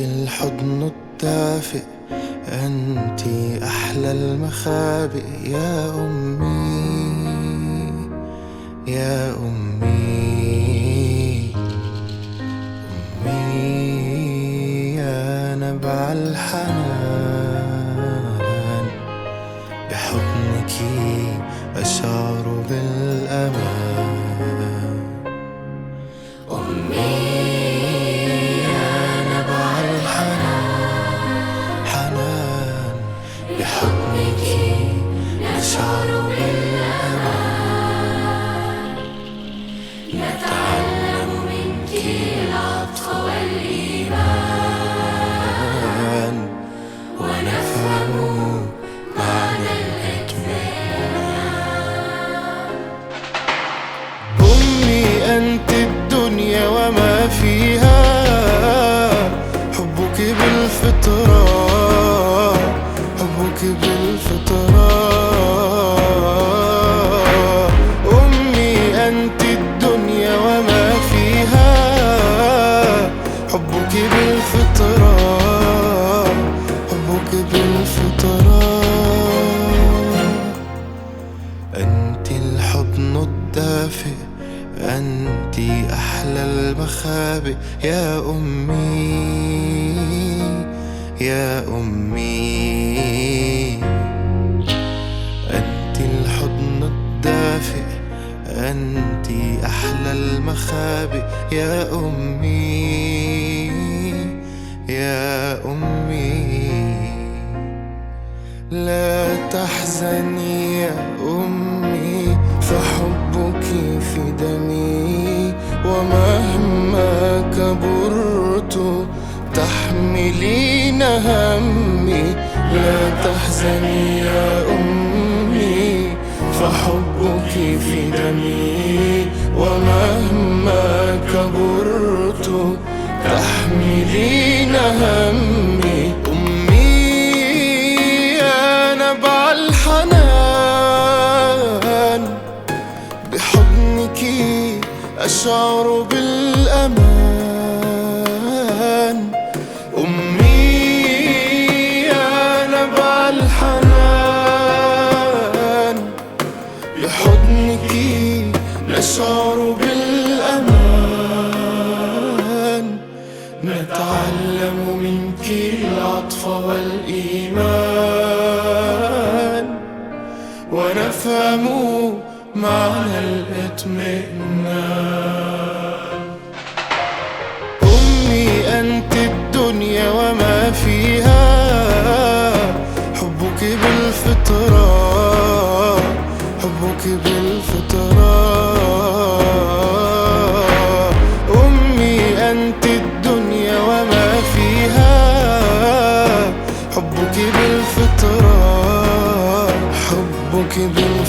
الحضن الدافئ، أنت أحلى المخابئ يا أمي يا أمي. أمي يا نبع الحنان، بحضنك أشعر بالأمان. أمي يا نبع الحنان، بحضنك أشعر بالأمان. نتعلم منك العطف والإيمان، ونفهم معنى الإطمئنان. أمي أنت الدنيا وما فيها، حبك بالفطرة، حبك بالفطرة. أمي أنت الدنيا وما فيها، حبك بالفطرة، حبك بالفطرة. أنت الحضن الدافئ، أنت أحلى المخابئ يا أمي يا أمي. أنت الحضن الدافئ، أنت أحلى المخابئ يا أمي يا أمي. لا تحزني يا أمي، فحبك في دمي، ومهما كبرت تحملين همي. لا تحزني يا أمي، فحبك في دمي، ومهما كبرت تحملين همي. أمي يا نبع الحنان، بحضنك أشعر بالأمان. أمي يا نبع الحنان، بحضنك نشعر بالأمان. نتعلم منك العطف والإيمان، ونفهم معنى الإطمئنان. أمي أنت الدنيا وما فيها، حبك بالفطرة، حبك بالفطرة. أمي أنت الدنيا وما فيها، حبك بالفطرة، حبك بالفطرة.